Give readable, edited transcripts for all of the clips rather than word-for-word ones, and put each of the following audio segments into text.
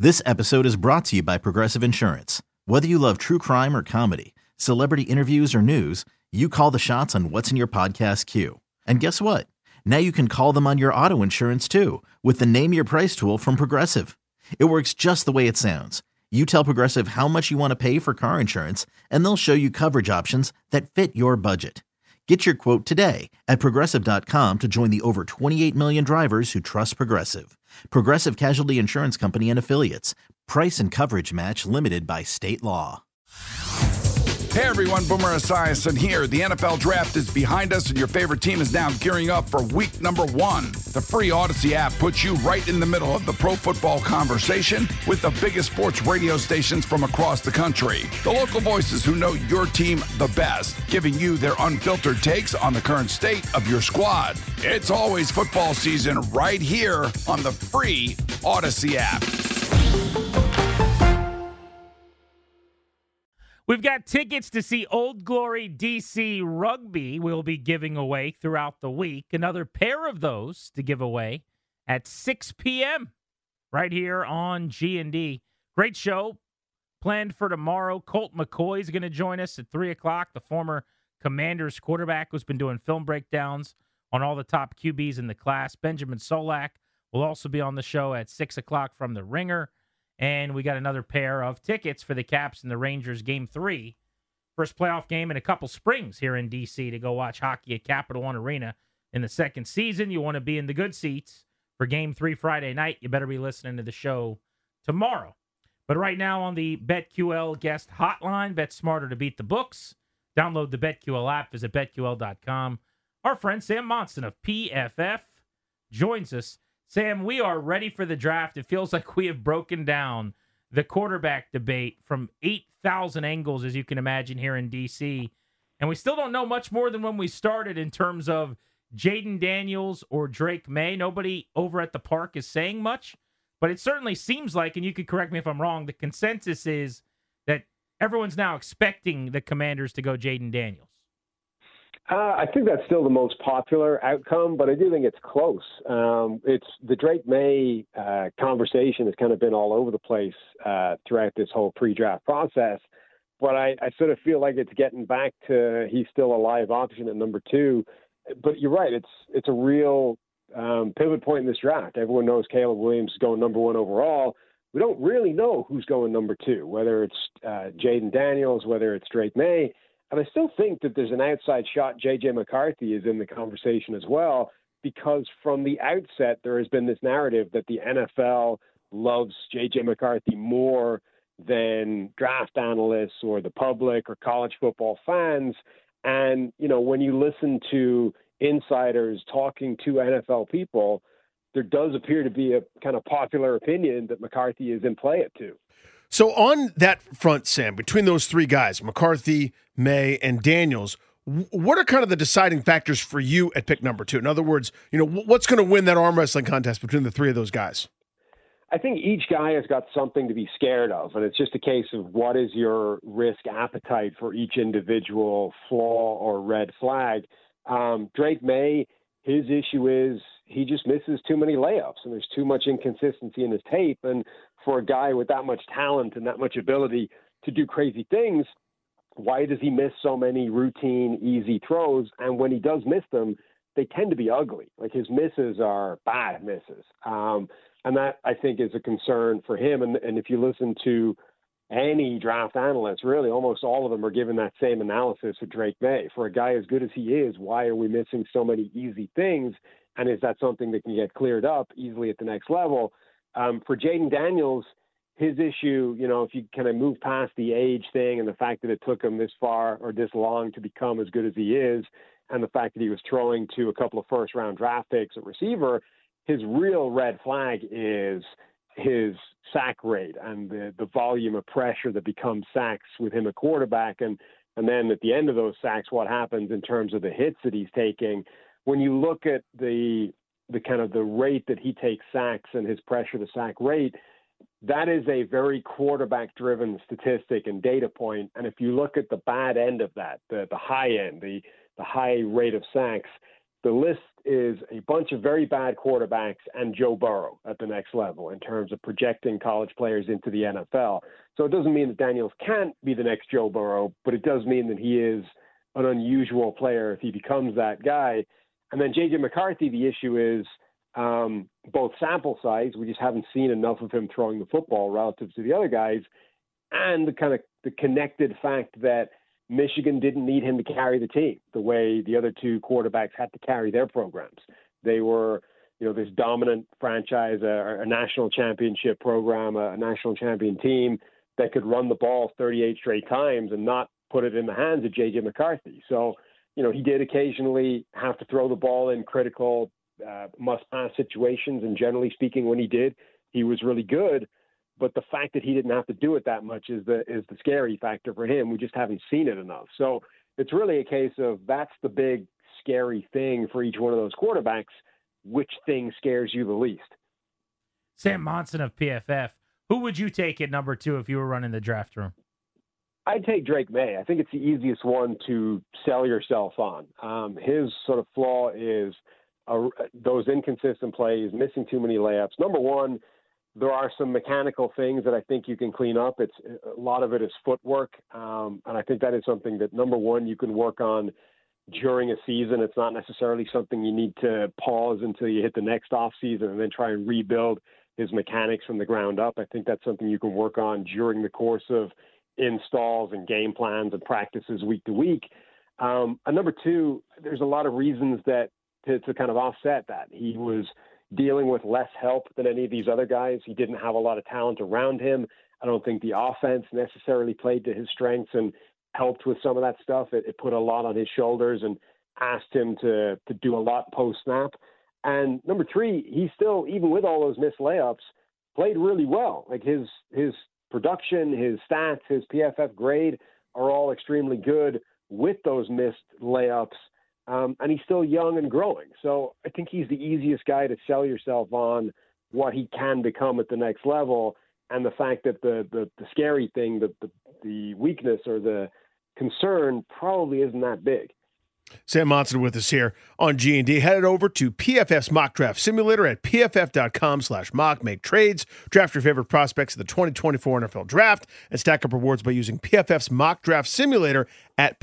This episode is brought to you by Progressive Insurance. Whether you love true crime or comedy, celebrity interviews or news, you call the shots on what's in your podcast queue. And guess what? Now you can call them on your auto insurance too with the Name Your Price tool from Progressive. It works just the way it sounds. You tell Progressive how much you want to pay for car insurance, and they'll show you coverage options that fit your budget. Get your quote today at Progressive.com to join the over 28 million drivers who trust Progressive. Progressive Casualty Insurance Company and Affiliates. Price and coverage match limited by state law. Hey everyone, Boomer Esiason here. The NFL Draft is behind us and your favorite team is now gearing up for week number 1. The free Odyssey app puts you right in the middle of the pro football conversation with the biggest sports radio stations from across the country. The local voices who know your team the best, giving you their unfiltered takes on the current state of your squad. It's always football season right here on the free Odyssey app. We've got tickets to see Old Glory DC Rugby we'll be giving away throughout the week. Another pair of those to give away at 6 p.m. right here on G&D. Great show planned for tomorrow. Colt McCoy is going to join us at 3 o'clock, the former Commanders quarterback who's been doing film breakdowns on all the top QBs in the class. Benjamin Solak will also be on the show at 6 o'clock from The Ringer. And we got another pair of tickets for the Caps and the Rangers Game 3. First playoff game in a couple springs here in D.C. to go watch hockey at Capital One Arena in the second season. You want to be in the good seats for Game 3 Friday night. You better be listening to the show tomorrow. But right now on the BetQL guest hotline, bet smarter to beat the books. Download the BetQL app. Visit BetQL.com. Our friend Sam Monson of PFF joins us. Sam, we are ready for the draft. It feels like we have broken down the quarterback debate from 8,000 angles, as you can imagine, here in D.C. And we still don't know much more than when we started in terms of Jayden Daniels or Drake May. Nobody over at the park is saying much, but it certainly seems like, and you could correct me if I'm wrong, the consensus is that everyone's now expecting the Commanders to go Jayden Daniels. I think that's still the most popular outcome, but I do think it's close. It's the Drake May conversation has kind of been all over the place throughout this whole pre-draft process, but I sort of feel like it's getting back to he's still a live option at number 2. But you're right, it's a real pivot point in this draft. Everyone knows Caleb Williams is going number 1 overall. We don't really know who's going number 2, whether it's Jayden Daniels, whether it's Drake May. And I still think that there's an outside shot J.J. McCarthy is in the conversation as well, because from the outset there has been this narrative that the NFL loves J.J. McCarthy more than draft analysts or the public or college football fans. And, you know, when you listen to insiders talking to NFL people, there does appear to be a kind of popular opinion that McCarthy is in play at 2. So on that front, Sam, between those 3 guys, McCarthy, May, and Daniels, what are kind of the deciding factors for you at pick number 2? In other words, you know, what's going to win that arm wrestling contest between the 3 of those guys? I think each guy has got something to be scared of, and it's just a case of what is your risk appetite for each individual flaw or red flag. Drake May, his issue is he just misses too many layups, and there's too much inconsistency in his tape. And for a guy with that much talent and that much ability to do crazy things, why does he miss so many routine, easy throws? And when he does miss them, they tend to be ugly. Like his misses are bad misses. And that, I think, is a concern for him. And if you listen to any draft analyst, really almost all of them are giving that same analysis of Drake May. For a guy as good as he is, why are we missing so many easy things? And is that something that can get cleared up easily at the next level? For Jayden Daniels, his issue, you know, if you kind of move past the age thing and the fact that it took him this far or this long to become as good as he is, and the fact that he was throwing to a couple of first-round draft picks at receiver, his real red flag is his sack rate and the volume of pressure that becomes sacks with him at quarterback. And then at the end of those sacks, what happens in terms of the hits that he's taking. When you look at the kind of the rate that he takes sacks and his pressure to sack rate, that is a very quarterback-driven statistic and data point. And if you look at the bad end of that, the high end, the high rate of sacks, The list is a bunch of very bad quarterbacks and Joe Burrow at the next level in terms of projecting college players into the NFL. So it doesn't mean that Daniels can't be the next Joe Burrow, but it does mean that he is an unusual player if he becomes that guy. And then J.J. McCarthy, the issue is both sample size, we just haven't seen enough of him throwing the football relative to the other guys, and the connected fact that Michigan didn't need him to carry the team the way the other two quarterbacks had to carry their programs. They were, this dominant franchise, a national championship program, a national champion team that could run the ball 38 straight times and not put it in the hands of J.J. McCarthy. So, he did occasionally have to throw the ball in critical must-pass situations, and generally speaking, when he did, he was really good. But the fact that he didn't have to do it that much is the scary factor for him. We just haven't seen it enough. So it's really a case of that's the big scary thing for each one of those quarterbacks. Which thing scares you the least? Sam Monson of PFF. Who would you take at number 2 if you were running the draft room? I'd take Drake May. I think it's the easiest one to sell yourself on. His sort of flaw is those inconsistent plays, missing too many layups. Number one, there are some mechanical things that I think you can clean up. It's a lot of it is footwork. And I think that is something that, number one, you can work on during a season. It's not necessarily something you need to pause until you hit the next off season and then try and rebuild his mechanics from the ground up. I think that's something you can work on during the course of installs and game plans and practices week to week. And number two, there's a lot of reasons that to kind of offset that. He was dealing with less help than any of these other guys. He didn't have a lot of talent around him. I don't think the offense necessarily played to his strengths and helped with some of that stuff. It put a lot on his shoulders and asked him to do a lot post-snap. And number three, he still, even with all those missed layups, played really well. Like his production, his stats, his PFF grade are all extremely good with those missed layups. And he's still young and growing. So I think he's the easiest guy to sell yourself on what he can become at the next level. And the fact that the scary thing, the weakness or the concern probably isn't that big. Sam Monson with us here on G&D. Head over to PFF's Mock Draft Simulator at pff.com/mock. Make trades, draft your favorite prospects of the 2024 NFL Draft, and stack up rewards by using PFF's Mock Draft Simulator at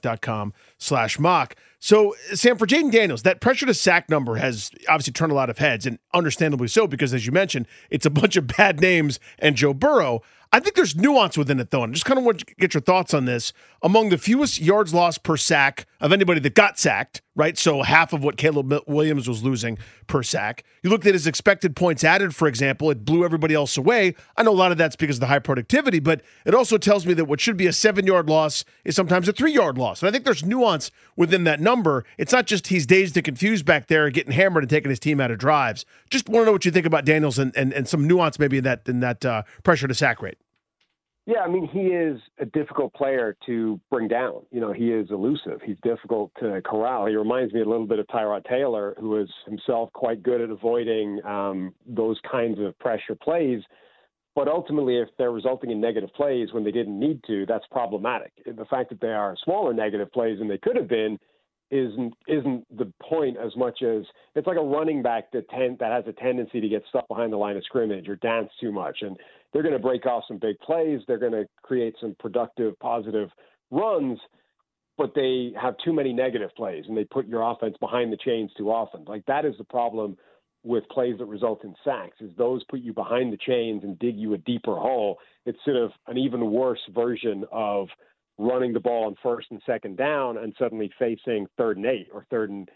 pff.com/mock. So, Sam, for Jayden Daniels, that pressure to sack number has obviously turned a lot of heads, and understandably so, because as you mentioned, it's a bunch of bad names and Joe Burrow. I think there's nuance within it, though, and I just kind of want to get your thoughts on this. Among the fewest yards lost per sack of anybody that got sacked, right? So half of what Caleb Williams was losing per sack. You looked at his expected points added, for example. It blew everybody else away. I know a lot of that's because of the high productivity, but it also tells me that what should be a 7-yard loss is sometimes a 3-yard loss. And I think there's nuance within that number. It's not just he's dazed and confused back there, getting hammered and taking his team out of drives. Just want to know what you think about Daniels and some nuance maybe in that pressure to sack rate. Yeah, I mean, he is a difficult player to bring down. He is elusive. He's difficult to corral. He reminds me a little bit of Tyrod Taylor, who is himself quite good at avoiding those kinds of pressure plays. But ultimately, if they're resulting in negative plays when they didn't need to, that's problematic. The fact that they are smaller negative plays than they could have been isn't the point as much as it's like a running back that has a tendency to get stuck behind the line of scrimmage or dance too much. And they're going to break off some big plays. They're going to create some productive, positive runs, but they have too many negative plays and they put your offense behind the chains too often. Like that is the problem with plays that result in sacks, is those put you behind the chains and dig you a deeper hole. It's sort of an even worse version of running the ball on first and second down and suddenly facing 3rd and 8 or 3rd and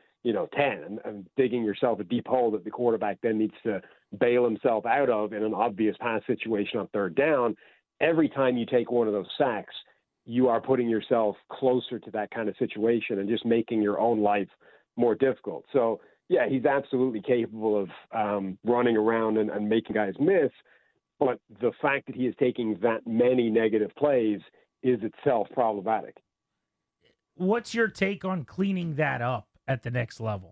10 and digging yourself a deep hole that the quarterback then needs to bail himself out of in an obvious pass situation on 3rd down. Every time you take one of those sacks, you are putting yourself closer to that kind of situation and just making your own life more difficult. So, yeah, he's absolutely capable of running around and making guys miss, but the fact that he is taking that many negative plays is itself problematic. What's your take on cleaning that up at the next level?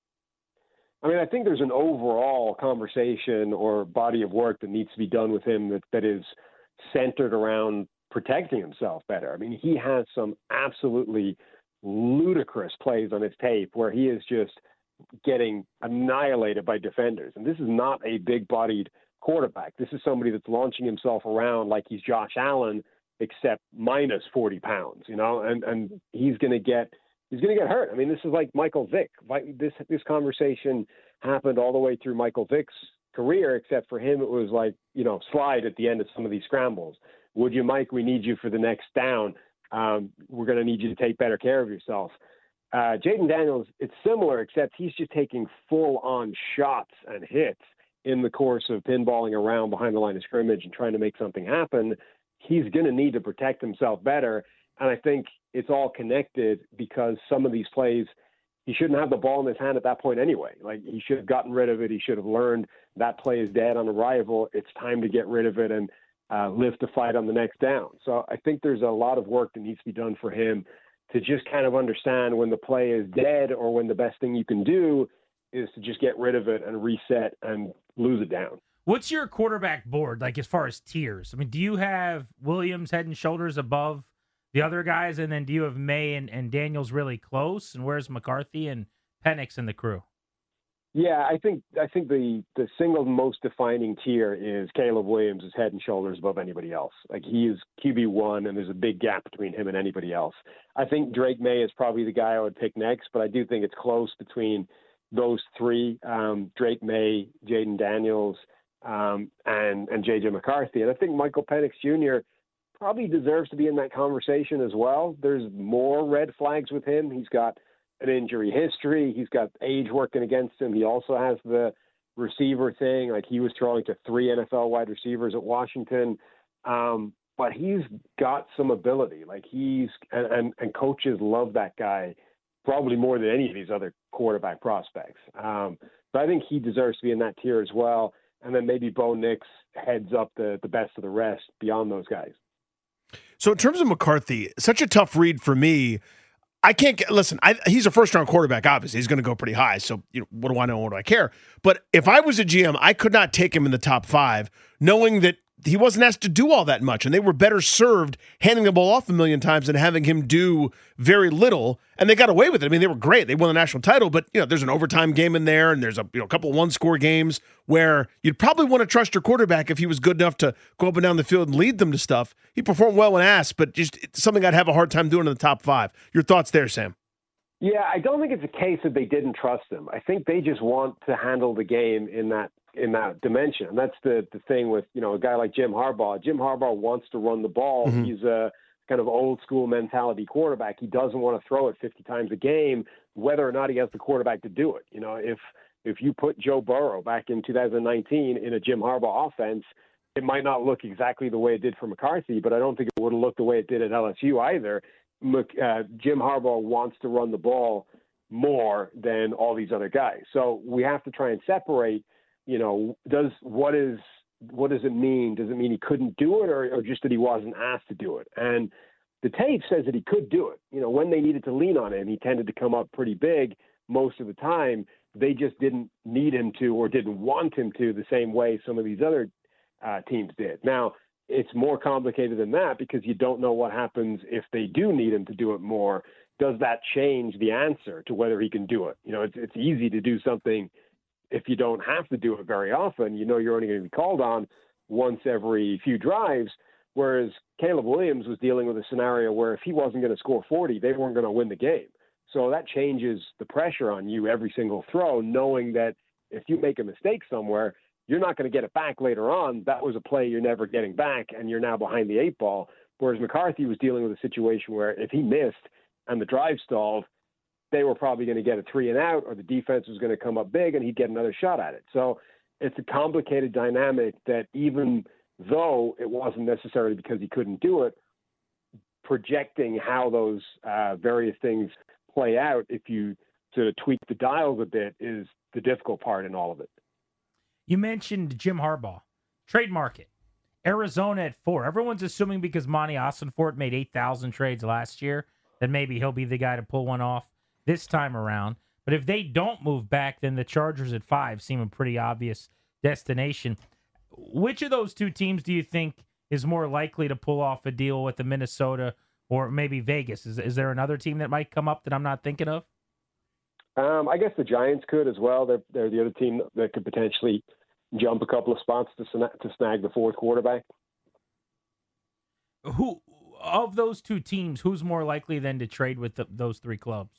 I mean, I think there's an overall conversation or body of work that needs to be done with him that is centered around protecting himself better. I mean, he has some absolutely ludicrous plays on his tape where he is just getting annihilated by defenders. And this is not a big-bodied quarterback. This is somebody that's launching himself around like he's Josh Allen, except minus 40 pounds, and he's going to get hurt. I mean, this is like Michael Vick. This conversation happened all the way through Michael Vick's career, except for him, it was like, slide at the end of some of these scrambles. Would you, Mike? We need you for the next down. We're going to need you to take better care of yourself. Jayden Daniels, it's similar, except he's just taking full-on shots and hits in the course of pinballing around behind the line of scrimmage and trying to make something happen. He's going to need to protect himself better. And I think it's all connected because some of these plays, he shouldn't have the ball in his hand at that point anyway. Like, he should have gotten rid of it. He should have learned that play is dead on arrival. It's time to get rid of it and live to fight on the next down. So I think there's a lot of work that needs to be done for him to just kind of understand when the play is dead or when the best thing you can do is to just get rid of it and reset and lose it down. What's your quarterback board like as far as tiers? I mean, do you have Williams head and shoulders above the other guys, and then do you have May and Daniels really close? And where's McCarthy and Penix in the crew? Yeah, I think the single most defining tier is Caleb Williams is head and shoulders above anybody else. Like, he is QB1, and there's a big gap between him and anybody else. I think Drake May is probably the guy I would pick next, but I do think it's close between those three, Drake May, Jayden Daniels, and J.J. McCarthy. And I think Michael Penix Jr. probably deserves to be in that conversation as well. There's more red flags with him. He's got an injury history. He's got age working against him. He also has the receiver thing. Like, he was throwing to 3 NFL wide receivers at Washington. But he's got some ability. Like, and coaches love that guy probably more than any of these other quarterback prospects. So I think he deserves to be in that tier as well. And then maybe Bo Nix heads up the best of the rest beyond those guys. So in terms of McCarthy, such a tough read for me. I can't get, listen, he's a first-round quarterback, obviously. He's going to go pretty high, so what do I know? What do I care? But if I was a GM, I could not take him in the top 5, knowing that he wasn't asked to do all that much, and they were better served handing the ball off a million times than having him do very little, and they got away with it. I mean, they were great. They won the national title, but there's an overtime game in there, and there's a couple of one-score games where you'd probably want to trust your quarterback if he was good enough to go up and down the field and lead them to stuff. He performed well when asked, but just something I'd have a hard time doing in the top 5. Your thoughts there, Sam? Yeah, I don't think it's a case that they didn't trust him. I think they just want to handle the game in that dimension. And that's the thing with, a guy like Jim Harbaugh. Jim Harbaugh wants to run the ball. Mm-hmm. He's a kind of old school mentality quarterback. He doesn't want to throw it 50 times a game, whether or not he has the quarterback to do it. If you put Joe Burrow back in 2019 in a Jim Harbaugh offense, it might not look exactly the way it did for McCarthy, but I don't think it would have looked the way it did at LSU either. Jim Harbaugh wants to run the ball more than all these other guys. So we have to try and separate, what does it mean? Does it mean he couldn't do it or just that he wasn't asked to do it? And the tape says that he could do it. When they needed to lean on him, he tended to come up pretty big most of the time. They just didn't need him to or didn't want him to the same way some of these other teams did. Now, it's more complicated than that because you don't know what happens if they do need him to do it more. Does that change the answer to whether he can do it? It's easy to do something if you don't have to do it very often. You're only going to be called on once every few drives, whereas Caleb Williams was dealing with a scenario where if he wasn't going to score 40, they weren't going to win the game. So that changes the pressure on you every single throw, knowing that if you make a mistake somewhere, you're not going to get it back later on. That was a play you're never getting back, and you're now behind the 8 ball. Whereas McCarthy was dealing with a situation where if he missed and the drive stalled, they were probably going to get a 3 and out, or the defense was going to come up big and he'd get another shot at it. So it's a complicated dynamic that even though it wasn't necessarily because he couldn't do it, projecting how those various things play out, if you sort of tweak the dials a bit, is the difficult part in all of it. You mentioned Jim Harbaugh. Trade market. Arizona at 4. Everyone's assuming because Monty Ossenfort made 8,000 trades last year that maybe he'll be the guy to pull one off this time around. But if they don't move back, then the Chargers at 5 seem a pretty obvious destination. Which of those two teams do you think is more likely to pull off a deal with the Minnesota or maybe Vegas. Is there another team that might come up that I'm not thinking of? I guess the Giants could as well. They're the other team that could potentially jump a couple of spots to snag the fourth quarterback. Who of those two teams, who's more likely then to trade with those three clubs?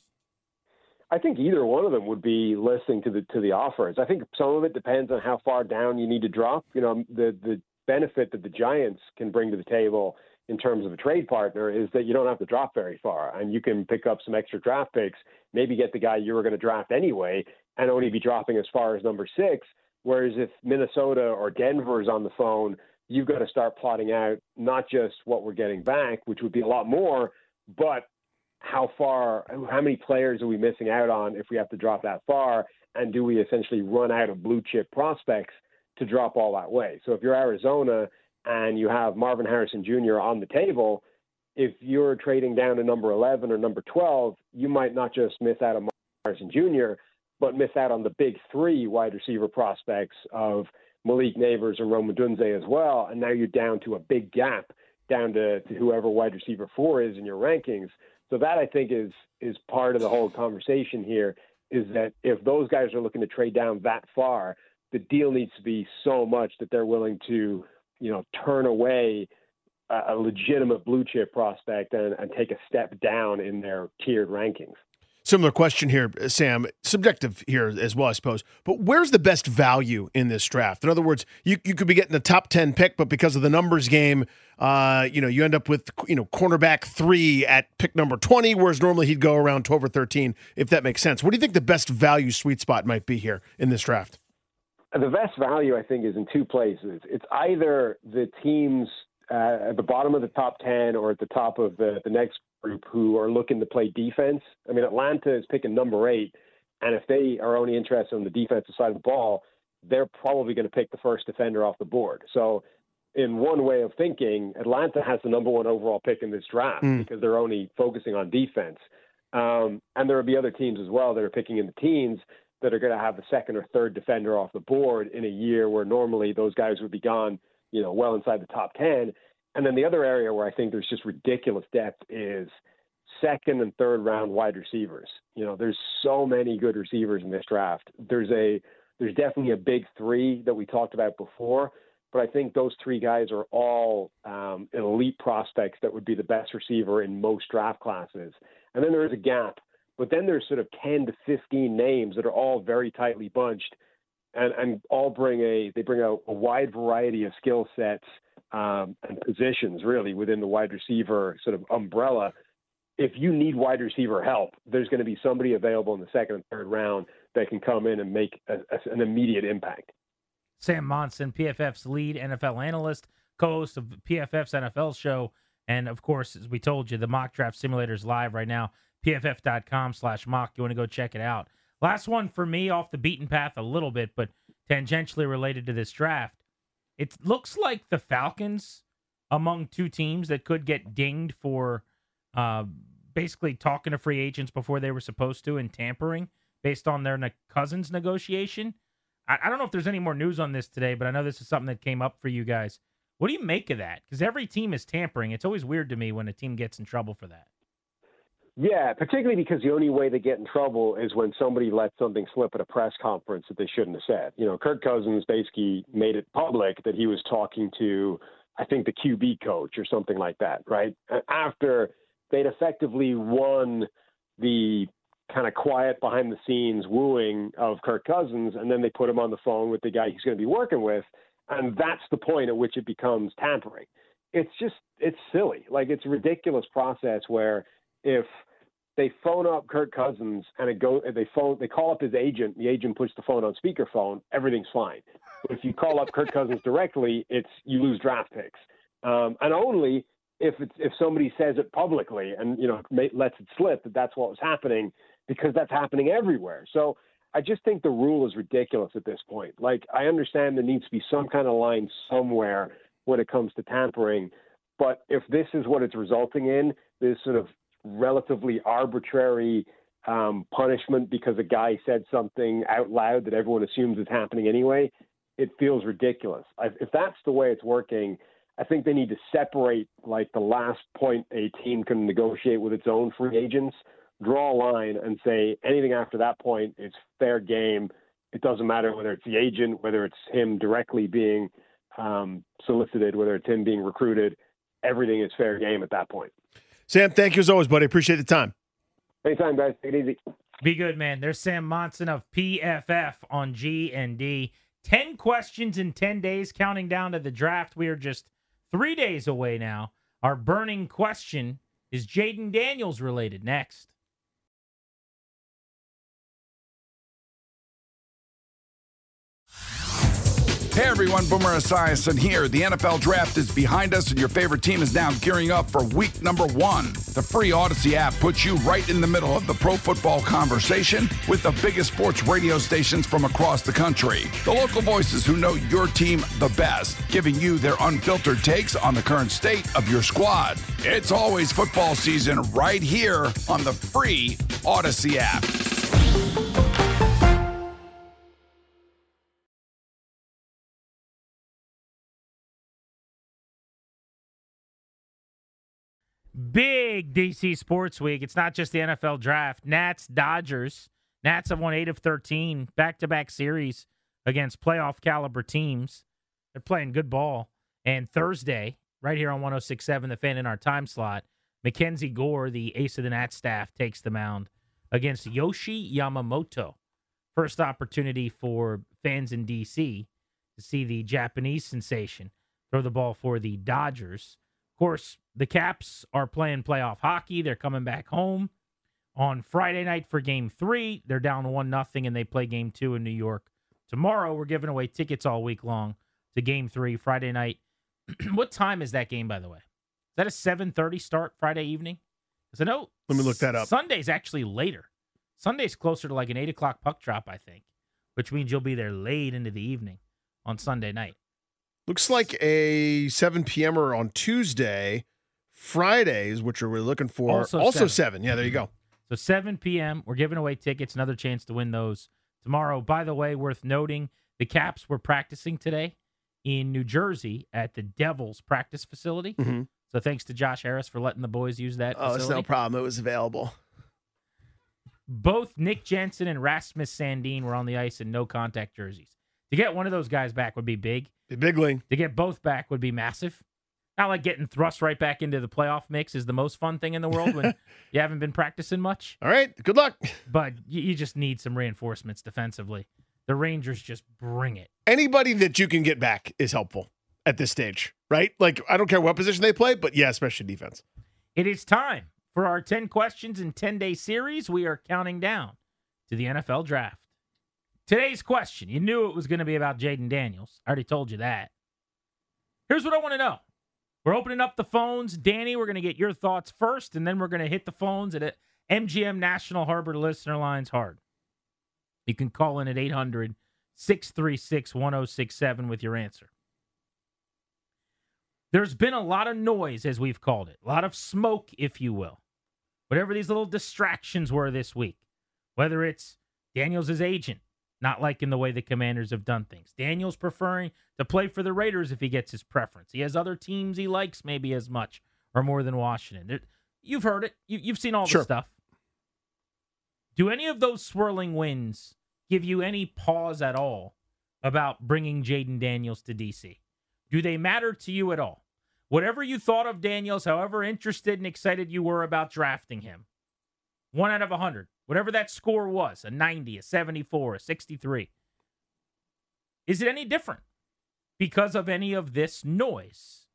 I think either one of them would be listening to the offers. I think some of it depends on how far down you need to drop. You know, the benefit that the Giants can bring to the table in terms of a trade partner is that you don't have to drop very far, and you can pick up some extra draft picks, maybe get the guy you were going to draft anyway, and only be dropping as far as number 6. Whereas if Minnesota or Denver is on the phone, you've got to start plotting out not just what we're getting back, which would be a lot more, but how many players are we missing out on if we have to drop that far, and do we essentially run out of blue chip prospects to drop all that way? So if you're Arizona and you have Marvin Harrison Jr. on the table, if you're trading down to number 11 or number 12, you might not just miss out on Marvin Harrison Jr., but miss out on the big 3 wide receiver prospects of Malik Neighbors and Rome Odunze as well. And now you're down to a big gap, down to whoever wide receiver 4 is in your rankings. So that, I think, is part of the whole conversation here, is that if those guys are looking to trade down that far, the deal needs to be so much that they're willing to, turn away a legitimate blue chip prospect and take a step down in their tiered rankings. Similar question here, Sam. Subjective here as well, I suppose. But where's the best value in this draft? In other words, you could be getting a top 10 pick, but because of the numbers game, you end up with cornerback 3 at pick number 20, whereas normally he'd go around 12 or 13, if that makes sense. What do you think the best value sweet spot might be here in this draft? The best value, I think, is in 2 places. It's either the teams at the bottom of the top 10 or at the top of the next group who are looking to play defense. I mean, Atlanta is picking number 8, and if they are only interested on the defensive side of the ball, they're probably going to pick the first defender off the board. So in one way of thinking, Atlanta has the number 1 overall pick in this draft because they're only focusing on defense. And there will be other teams as well that are picking in the teens that are going to have the second or third defender off the board in a year where normally those guys would be gone, well inside the top 10. And then the other area where I think there's just ridiculous depth is second and third round wide receivers. There's so many good receivers in this draft. There's definitely a big 3 that we talked about before, but I think those 3 guys are all elite prospects that would be the best receiver in most draft classes. And then there is a gap, but then there's sort of 10 to 15 names that are all very tightly bunched and all bring a wide variety of skill sets and positions really within the wide receiver sort of umbrella. If you need wide receiver help, there's going to be somebody available in the second and third round that can come in and make an immediate impact. Sam Monson, PFF's lead NFL analyst, co-host of PFF's NFL show. And of course, as we told you, the mock draft simulator is live right now. PFF.com/mock. You want to go check it out. Last one for me, off the beaten path a little bit, but tangentially related to this draft. It looks like the Falcons, among 2 teams that could get dinged for basically talking to free agents before they were supposed to and tampering based on their Cousins negotiation. I don't know if there's any more news on this today, but I know this is something that came up for you guys. What do you make of that? Because every team is tampering. It's always weird to me when a team gets in trouble for that. Yeah, particularly because the only way they get in trouble is when somebody lets something slip at a press conference that they shouldn't have said. Kirk Cousins basically made it public that he was talking to, I think, the QB coach or something like that, right? After they'd effectively won the kind of quiet behind-the-scenes wooing of Kirk Cousins, and then they put him on the phone with the guy he's going to be working with, and that's the point at which it becomes tampering. It's silly. Like, it's a ridiculous process where if they phone up Kirk Cousins and they call up his agent, the agent puts the phone on speakerphone, everything's fine. But if you call up Kirk Cousins directly, you lose draft picks. And only if somebody says it publicly and, lets it slip that that's what was happening, because that's happening everywhere. So I just think the rule is ridiculous at this point. Like, I understand there needs to be some kind of line somewhere when it comes to tampering, but if this is what it's resulting in, this sort of relatively arbitrary punishment because a guy said something out loud that everyone assumes is happening anyway, it feels ridiculous. If that's the way it's working, I think they need to separate like the last point a team can negotiate with its own free agents, draw a line and say anything after that point is fair game. It doesn't matter whether it's the agent, whether it's him directly being solicited, whether it's him being recruited. Everything is fair game at that point. Sam, thank you as always, buddy. Appreciate the time. Anytime, guys. Take it easy. Be good, man. There's Sam Monson of PFF on G&D. 10 questions in 10 days, counting down to the draft. We are just 3 days away now. Our burning question is Jayden Daniels related. Next. Hey everyone, Boomer Esiason here. The NFL Draft is behind us and your favorite team is now gearing up for week number 1. The free Odyssey app puts you right in the middle of the pro football conversation with the biggest sports radio stations from across the country. The local voices who know your team the best, giving you their unfiltered takes on the current state of your squad. It's always football season right here on the free Odyssey app. Big DC Sports Week. It's not just the NFL Draft. Nats, Dodgers. Nats have won 8 of 13, back-to-back series against playoff caliber teams. They're playing good ball. And Thursday, right here on 106.7, the Fan in our time slot, Mackenzie Gore, the ace of the Nats staff, takes the mound against Yoshi Yamamoto. First opportunity for fans in DC to see the Japanese sensation throw the ball for the Dodgers. Of course, the Caps are playing playoff hockey. They're coming back home on Friday night for Game 3. They're down 1-0, and they play Game 2 in New York. Tomorrow, we're giving away tickets all week long to Game 3, Friday night. What time is that game, by the way? Is that a 7:30 start Friday evening? Because I know Let me look that up. Sunday's actually later. Sunday's closer to like an 8 o'clock puck drop, I think, which means you'll be there late into the evening on Sunday night. Looks like a 7 p.m.er on Tuesday. Fridays, which are we're looking for, also 7. Yeah, there you go. So 7 p.m., we're giving away tickets, another chance to win those tomorrow. By the way, worth noting, the Caps were practicing today in New Jersey at the Devils practice facility. Mm-hmm. So thanks to Josh Harris for letting the boys use that facility. It's no problem. It was available. Both Nick Jensen and Rasmus Sandin were on the ice in no-contact jerseys. To get one of those guys back would be big. Big league. To get both back would be massive. Not like getting thrust right back into the playoff mix is the most fun thing in the world when you haven't been practicing much. All right, good luck. But you just need some reinforcements defensively. The Rangers just bring it. Anybody that you can get back is helpful at this stage, right? Like, I don't care what position they play, but yeah, especially defense. It is time for our 10 questions in 10-day series. We are counting down to the NFL Draft. Today's question, you knew it was going to be about Jayden Daniels. I already told you that. Here's what I want to know. We're opening up the phones. Danny, we're going to get your thoughts first, and then we're going to hit the phones at MGM National Harbor listener lines hard. You can call in at 800-636-1067 with your answer. There's been a lot of noise, as we've called it, a lot of smoke, if you will. Whatever these little distractions were this week, whether it's Daniels' agent, not liking the way the Commanders have done things. Daniels preferring to play for the Raiders if he gets his preference. He has other teams he likes maybe as much or more than Washington. You've heard it. You've seen all the stuff. Do any of those swirling winds give you any pause at all about bringing Jayden Daniels to D.C.? Do they matter to you at all? Whatever you thought of Daniels, however interested and excited you were about drafting him, 1 out of 100. Whatever that score was, a 90, a 74, a 63. Is it any different because of any of this noise?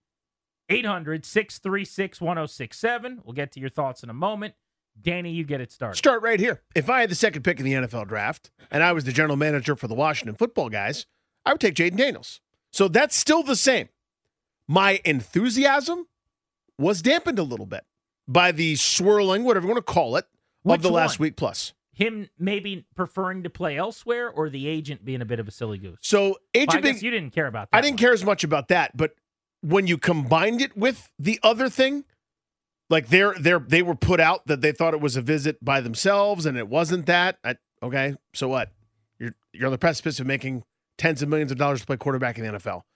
800-636-1067. We'll get to your thoughts in a moment. Danny, you get it started. Start right here. If I had the second pick in the NFL draft and I was the general manager for the Washington Football Guys, I would take Jayden Daniels. So that's still the same. My enthusiasm was dampened a little bit by the swirling, whatever you want to call it, of the last week plus. Him maybe preferring to play elsewhere or the agent being a bit of a silly goose? So I guess you didn't care about that. I didn't care as much about that, but when you combined it with the other thing, like they were put out that they thought it was a visit by themselves and it wasn't that. Okay, so what? You're on the precipice of making tens of millions of dollars to play quarterback in the NFL.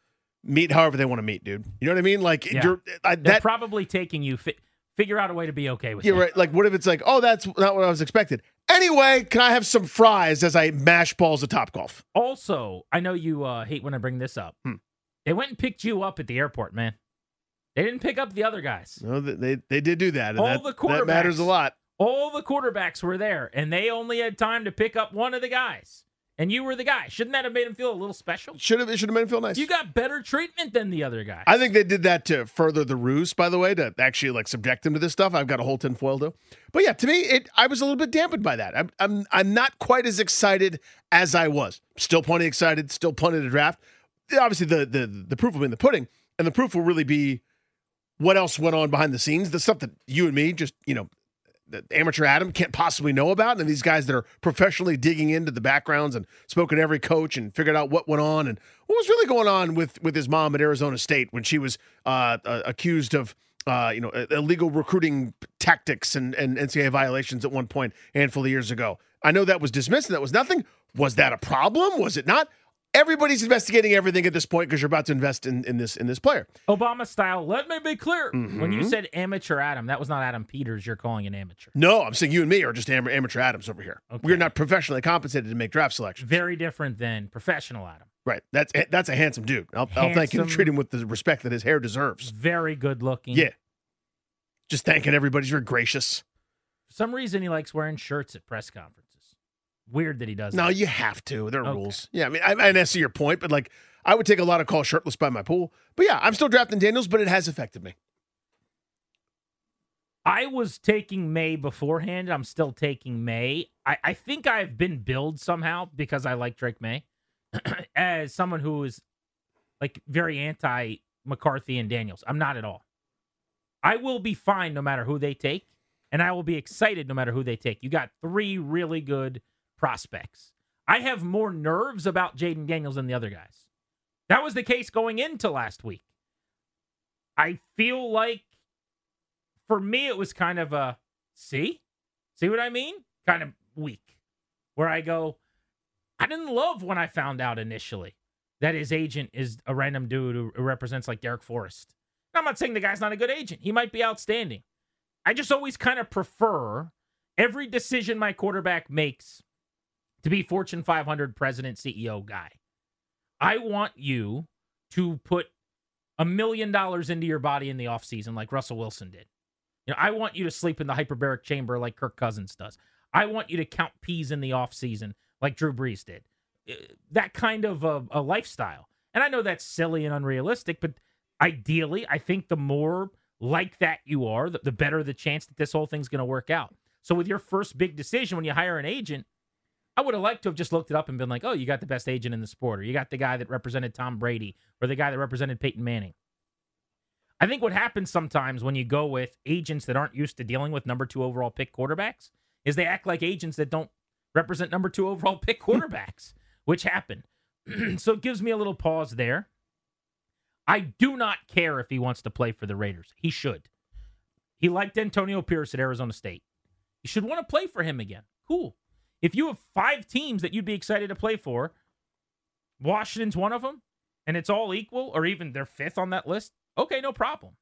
meet however they want to meet, dude. You know what I mean? Like, Yeah. They're that probably taking you. Figure out a way to be okay with you're it. right. Like, what if it's like, oh, that's not what I was expected. Anyway, can I have some fries as I mash balls of Topgolf? Also, I know you hate when I bring this up. They went and picked you up at the airport, man. They didn't pick up the other guys. No, they did do that. And All that, the quarterbacks. that matters a lot. All the quarterbacks were there, and they only had time to pick up one of the guys. And you were the guy. Shouldn't that have made him feel a little special? It should have made him feel nice. You got better treatment than the other guys. I think they did that to further the ruse, by the way, to actually like subject him to this stuff. I've got a whole tinfoil though. But yeah, to me, I was a little bit dampened by that. I'm not quite as excited as I was. Still plenty excited. Still plenty to draft. Obviously, the proof will be in the pudding, and the proof will really be what else went on behind the scenes. The stuff that you and me just the amateur Adam can't possibly know about, and these guys that are professionally digging into the backgrounds and spoken to every coach and figured out what went on and what was really going on with his mom at Arizona State when she was accused of illegal recruiting tactics and NCAA violations at one point a handful of years ago. I know that was dismissed and that was nothing. Was that a problem? Was it not? Everybody's investigating everything at this point because you're about to invest in this player. Obama style, let me be clear. Mm-hmm. When you said amateur Adam, that was not Adam Peters you're calling an amateur. No, I'm saying you and me are just amateur Adams over here. Okay. We're not professionally compensated to make draft selections. Very different than professional Adam. Right. That's a handsome dude. I'll thank him and treat him with the respect that his hair deserves. Very good looking. Yeah. Just thanking everybody. He's very gracious. For some reason, he likes wearing shirts at press conferences. Weird that he does. No, that. you have to. There are rules. Yeah, I mean, I see your point, but like, I would take a lot of calls shirtless by my pool. But yeah, I'm still drafting Daniels, but it has affected me. I was taking May beforehand. I'm still taking May. I think I've been billed somehow because I like Drake May as someone who is like very anti McCarthy and Daniels. I'm not at all. I will be fine no matter who they take, and I will be excited no matter who they take. You got 3 really good prospects. I have more nerves about Jaden Daniels than the other guys. That was the case going into last week. I feel like for me, it was kind of a, see what I mean? Kind of weak. Where I go, I didn't love when I found out initially that his agent is a random dude who represents like Derek Forrest. I'm not saying the guy's not a good agent. He might be outstanding. I just always kind of prefer every decision my quarterback makes to be Fortune 500 president, CEO guy. I want you to put $1 million into your body in the offseason like Russell Wilson did. I want you to sleep in the hyperbaric chamber like Kirk Cousins does. I want you to count peas in the offseason like Drew Brees did. That kind of a lifestyle. And I know that's silly and unrealistic, but ideally, I think the more like that you are, the better the chance that this whole thing's going to work out. So with your first big decision when you hire an agent, I would have liked to have just looked it up and been like, oh, you got the best agent in the sport, or you got the guy that represented Tom Brady, or the guy that represented Peyton Manning. I think what happens sometimes when you go with agents that aren't used to dealing with number 2 overall pick quarterbacks is they act like agents that don't represent number 2 overall pick quarterbacks, which happened. So it gives me a little pause there. I do not care if he wants to play for the Raiders. He should. He liked Antonio Pierce at Arizona State. You should want to play for him again. Cool. If you have 5 teams that you'd be excited to play for, Washington's one of them, and it's all equal, or even they're 5th on that list, okay, no problem.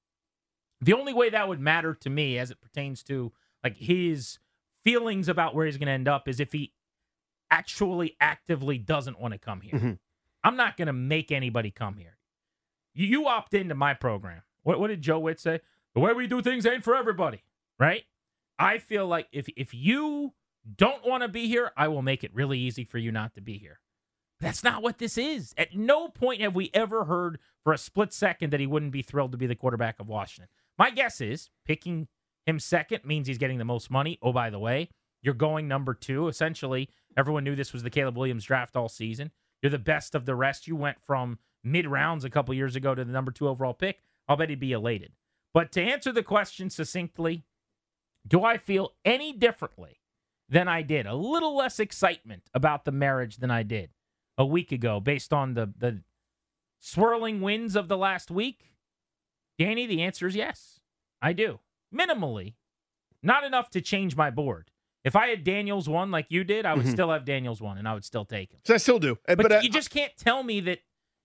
The only way that would matter to me as it pertains to like his feelings about where he's going to end up is if he actually actively doesn't want to come here. Mm-hmm. I'm not going to make anybody come here. You opt into my program. What did Joe Witt say? The way we do things ain't for everybody, right? I feel like if you don't want to be here, I will make it really easy for you not to be here. That's not what this is. At no point have we ever heard for a split second that he wouldn't be thrilled to be the quarterback of Washington. My guess is picking him second means he's getting the most money. Oh, by the way, you're going number 2. Essentially, everyone knew this was the Caleb Williams draft all season. You're the best of the rest. You went from mid-rounds a couple years ago to the number 2 overall pick. I'll bet he'd be elated. But to answer the question succinctly, do I feel any differently than I did? A little less excitement about the marriage than I did a week ago based on the swirling winds of the last week? Danny, the answer is yes. I do. Minimally. Not enough to change my board. If I had Daniels 1 like you did, I would still have Daniels 1, and I would still take him. So I still do. But you just can't tell me that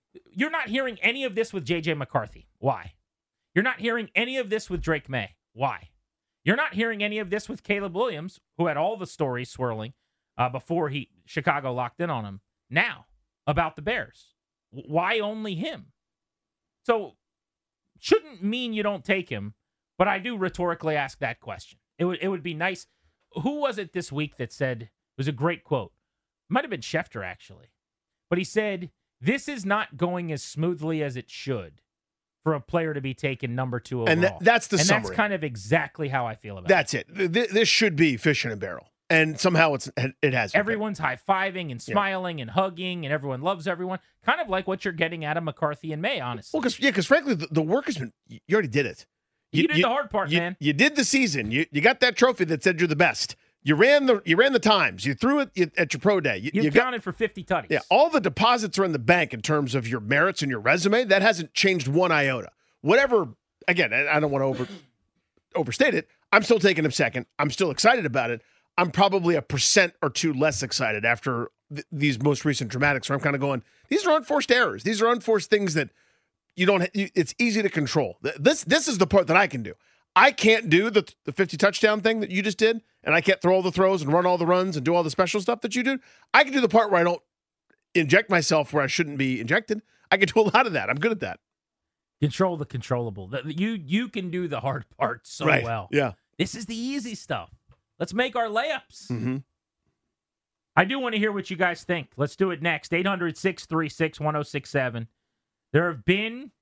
You're not hearing any of this with J.J. McCarthy. Why? You're not hearing any of this with Drake May. Why? You're not hearing any of this with Caleb Williams, who had all the stories swirling before Chicago locked in on him. Now, about the Bears. Why only him? So, shouldn't mean you don't take him, but I do rhetorically ask that question. It would be nice. Who was it this week that said, it was a great quote. It might have been Schefter, actually. But he said, this is not going as smoothly as it should for a player to be taken number 2 overall. And that's the summary. And that's kind of exactly how I feel about That's it. This should be fish in a barrel. And somehow it has. Everyone's high-fiving and smiling and hugging, and everyone loves everyone. Kind of like what you're getting out of McCarthy and May, honestly. Well, because frankly, the work has been, you already did it. You did the hard part, man. You did the season. You got that trophy that said you're the best. You ran the times. You threw it at your pro day. You counted for 50 tutties. Yeah, all the deposits are in the bank in terms of your merits and your resume. That hasn't changed one iota. Whatever, again, I don't want to overstate it. I'm still taking him second. I'm still excited about it. I'm probably 1% or 2% less excited after these most recent dramatics where I'm kind of going, these are unforced errors. These are unforced things that it's easy to control. This is the part that I can do. I can't do the 50 touchdown thing that you just did, and I can't throw all the throws and run all the runs and do all the special stuff that you do. I can do the part where I don't inject myself where I shouldn't be injected. I can do a lot of that. I'm good at that. Control the controllable. You can do the hard part so well. Yeah. This is the easy stuff. Let's make our layups. Mm-hmm. I do want to hear what you guys think. Let's do it next. 800-636-1067. There have been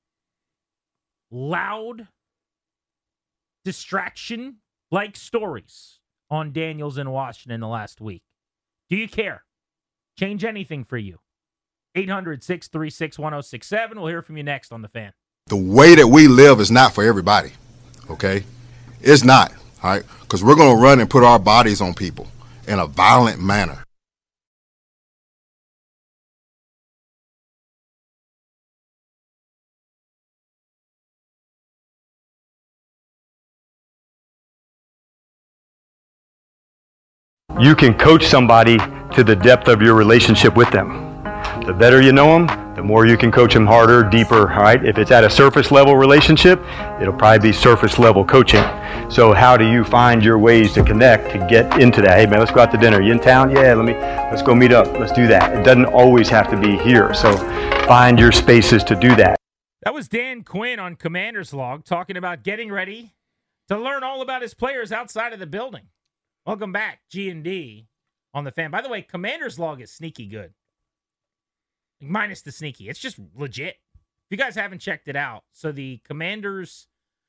loud distraction-like stories on Daniels in Washington the last week. Do you care? Change anything for you. 800-636-1067. We'll hear from you next on The Fan. The way that we live is not for everybody, okay? It's not, all right? Because we're going to run and put our bodies on people in a violent manner. You can coach somebody to the depth of your relationship with them. The better you know them, the more you can coach them harder, deeper, all right? If it's at a surface level relationship, it'll probably be surface level coaching. So how do you find your ways to connect, to get into that? Hey man, let's go out to dinner. You in town? Yeah, let's go meet up. Let's do that. It doesn't always have to be here. So find your spaces to do that. That was Dan Quinn on Commander's Log talking about getting ready to learn all about his players outside of the building. Welcome back, G&D on The Fan. By the way, Commander's Log is sneaky good. Minus the sneaky. It's just legit. If you guys haven't checked it out, so the Commanders,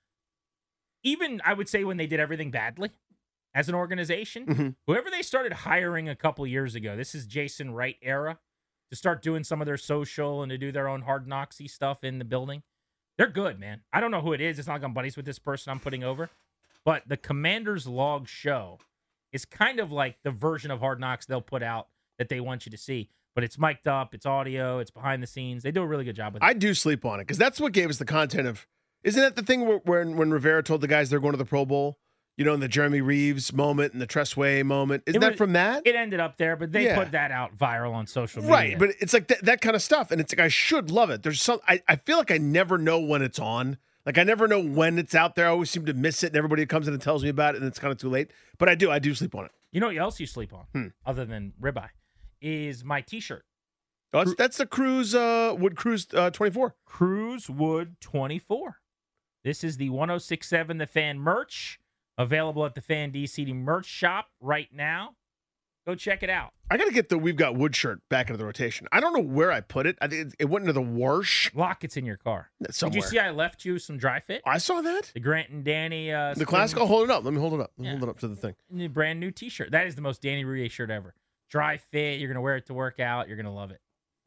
even I would say when they did everything badly as an organization, whoever they started hiring a couple years ago, this is Jason Wright era, to start doing some of their social and to do their own hard knocksy stuff in the building. They're good, man. I don't know who it is. It's not like I'm buddies with this person I'm putting over. But the Commander's Log show is kind of like the version of Hard Knocks they'll put out that they want you to see. But it's mic'd up, it's audio, it's behind the scenes. They do a really good job with it. I do sleep on it because that's what gave us the content of. Isn't that the thing when Rivera told the guys they're going to the Pro Bowl? You know, in the Jeremy Reeves moment and the Tressway moment. Isn't that from that? It ended up there, but they put that out viral on social media. Right, but it's like that kind of stuff. And it's like, I should love it. There's some, I feel like I never know when it's on. Like, I never know when it's out there. I always seem to miss it, and everybody comes in and tells me about it, and it's kind of too late. But I do sleep on it. You know what else you sleep on, other than ribeye, is my T-shirt. Oh, that's the Cruise Wood Cruise 24. Cruise Wood 24. This is the 1067 The Fan merch, available at the Fan DC merch shop right now. Go check it out. I got to get the We've Got Wood shirt back into the rotation. I don't know where I put it. I think it went into the wash. Lock, it's in your car. Somewhere. Did you see I left you some dry fit? I saw that. The Grant and Danny. The classic. I'll hold it up. Let me hold it up. Hold it up to the thing. Brand new T-shirt. That is the most Danny Rouhier shirt ever. Dry fit. You're going to wear it to work out. You're going to love it.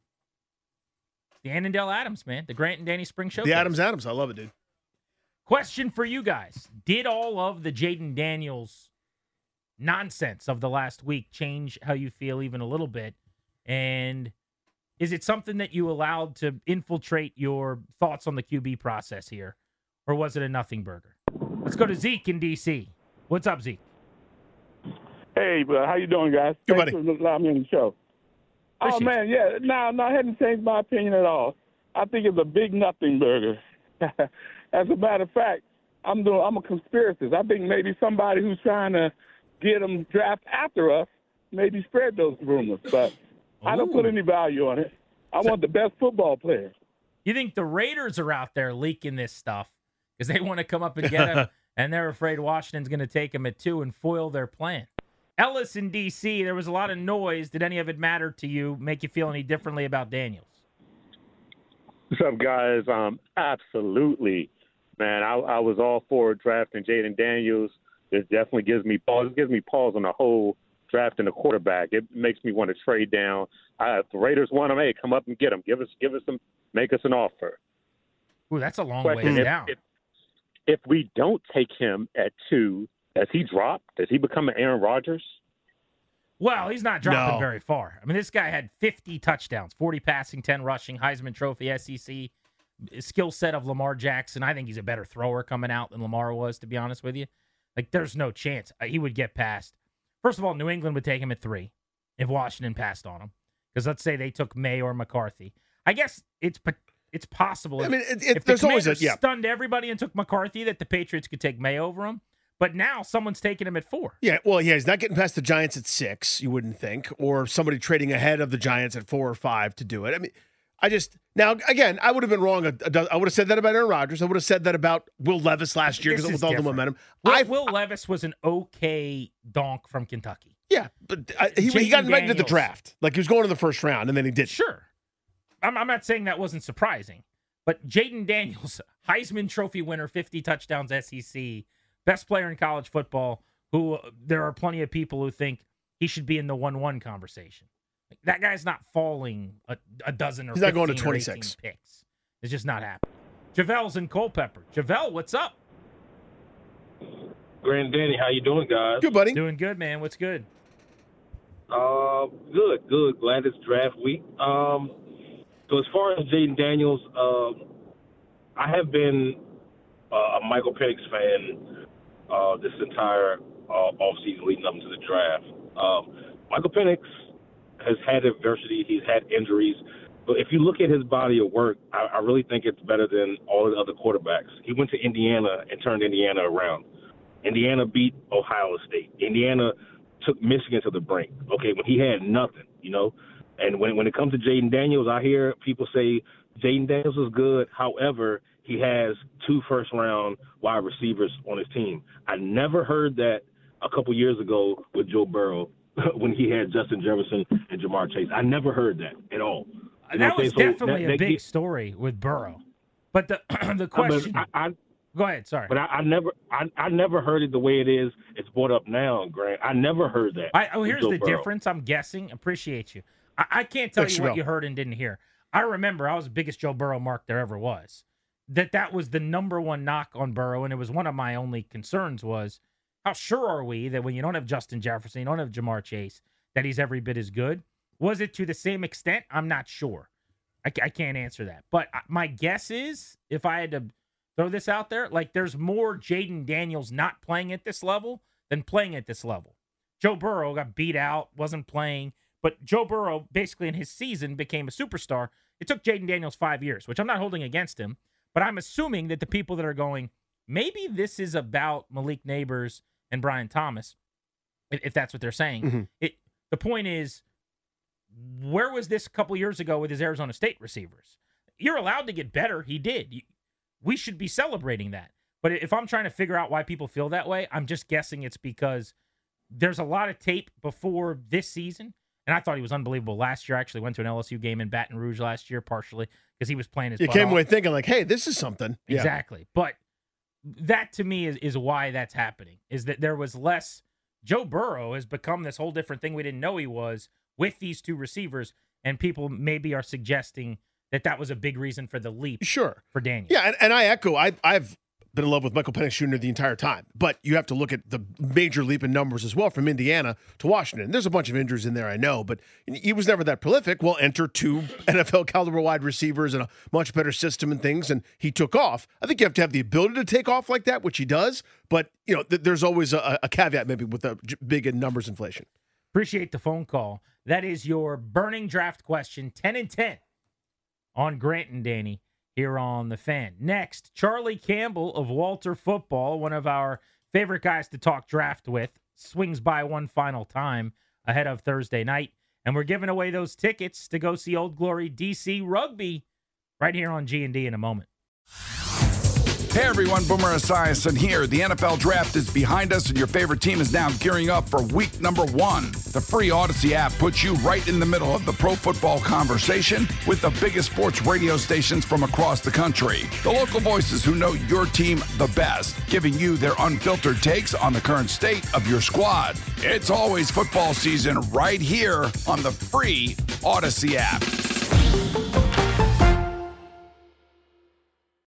The Annandale Adams, man. The Grant and Danny Spring Showcase. The Adams. I love it, dude. Question for you guys. Did all of the Jaden Daniels nonsense of the last week change how you feel even a little bit? And is it something that you allowed to infiltrate your thoughts on the QB process here? Or was it a nothing burger? Let's go to Zeke in D.C. What's up, Zeke? Hey, how you doing, guys? Good, buddy. Thanks for allowing me on the show. Appreciate man, yeah. No, I hadn't changed my opinion at all. I think it's a big nothing burger. As a matter of fact, I'm a conspiracist. I think maybe somebody who's trying to get them draft after us maybe spread those rumors, but I don't put any value on it. I want the best football players. You think the Raiders are out there leaking this stuff because they want to come up and get him, and they're afraid Washington's going to take him at 2 and foil their plan? Ellis in D.C., there was a lot of noise. Did any of it matter to you, make you feel any differently about Daniels? What's up, guys? Absolutely, man. I was all for drafting Jayden Daniels. It definitely gives me pause. It gives me pause on the whole drafting a quarterback. It makes me want to trade down. If the Raiders want him, hey, come up and get him. Give us some, make us an offer. Ooh, that's a long way down. If we don't take him at 2, does he drop? Does he become an Aaron Rodgers? Well, he's not dropping very far. I mean, this guy had 50 touchdowns, 40 passing, 10 rushing, Heisman Trophy, SEC, skill set of Lamar Jackson. I think he's a better thrower coming out than Lamar was, to be honest with you. Like, there's no chance he would get past. First of all, New England would take him at 3 if Washington passed on him. Because let's say they took May or McCarthy. I guess it's possible. I mean, if there's the always Commanders stunned everybody and took McCarthy, that the Patriots could take May over him. But now someone's taking him at 4. Yeah, well, he's not getting past the Giants at 6, you wouldn't think, or somebody trading ahead of the Giants at 4 or 5 to do it. I mean, now, again, I would have been wrong. I would have said that about Aaron Rodgers. I would have said that about Will Levis last year with all the momentum. Will Levis was an okay donk from Kentucky. Yeah, but he got invited to the draft. Like, he was going to the first round, and then he didn't. Sure. I'm not saying that wasn't surprising. But Jayden Daniels, Heisman Trophy winner, 50 touchdowns SEC, best player in college football, who there are plenty of people who think he should be in the 1-1 conversation. That guy's not falling a dozen or 15 not going to 26 picks. It's just not happening. Javel's in Culpeper. Javel, what's up? Grant Danny, how you doing, guys? Good, buddy. Doing good, man. What's good? Good. Glad it's draft week. So as far as Jayden Daniels, I have been a Michael Penix fan this entire offseason leading up to the draft. Michael Penix has had adversity. He's had injuries. But if you look at his body of work, I really think it's better than all the other quarterbacks. He went to Indiana and turned Indiana around. Indiana beat Ohio State. Indiana took Michigan to the brink, okay, when he had nothing, you know. And when it comes to Jayden Daniels, I hear people say Jayden Daniels is good. However, he has 2 first-round wide receivers on his team. I never heard that a couple years ago with Joe Burrow when he had Justin Jefferson and Jamar Chase. I never heard that at all. That was definitely a big story with Burrow. But the question go ahead, sorry. But I never heard it the way it is. It's brought up now, Grant. I never heard that. Here's the difference. I'm guessing. Appreciate you. I can't tell you what you heard and didn't hear. I remember I was the biggest Joe Burrow mark there ever was. That was the number one knock on Burrow, and it was one of my only concerns was how sure are we that when you don't have Justin Jefferson, you don't have Jamar Chase, that he's every bit as good? Was it to the same extent? I'm not sure. I can't answer that. But my guess is, if I had to throw this out there, like there's more Jayden Daniels not playing at this level than playing at this level. Joe Burrow got beat out, wasn't playing, but Joe Burrow basically in his season became a superstar. It took Jayden Daniels 5 years, which I'm not holding against him, but I'm assuming that the people that are going, maybe this is about Malik Nabers and Brian Thomas, if that's what they're saying. The point is, where was this a couple years ago with his Arizona State receivers? You're allowed to get better. He did. We should be celebrating that. But if I'm trying to figure out why people feel that way, I'm just guessing it's because there's a lot of tape before this season. And I thought he was unbelievable last year. I actually went to an LSU game in Baton Rouge last year, partially because he was playing his butt off. You came away thinking like, hey, this is something. Exactly. Yeah. But that to me is why that's happening, is that there was less. Joe Burrow has become this whole different thing we didn't know he was with these 2 receivers, and people maybe are suggesting that was a big reason for the leap for Daniels. Yeah, and I echo, I've been in love with Michael Penix Jr. the entire time, but you have to look at the major leap in numbers as well from Indiana to Washington. There's a bunch of injuries in there, I know, but he was never that prolific. Well, enter 2 NFL caliber wide receivers and a much better system and things, and he took off. I think you have to have the ability to take off like that, which he does, but you know, there's always a caveat maybe with the big in numbers inflation. Appreciate the phone call. That is your burning draft question, 10 and 10. on Grant and Danny here on The Fan. Next, Charlie Campbell of Walter Football, one of our favorite guys to talk draft with, swings by one final time ahead of Thursday night. And we're giving away those tickets to go see Old Glory DC Rugby right here on G&D in a moment. Hey everyone, Boomer Esiason here. The NFL Draft is behind us and your favorite team is now gearing up for week number 1. The free Odyssey app puts you right in the middle of the pro football conversation with the biggest sports radio stations from across the country. The local voices who know your team the best, giving you their unfiltered takes on the current state of your squad. It's always football season right here on the free Odyssey app.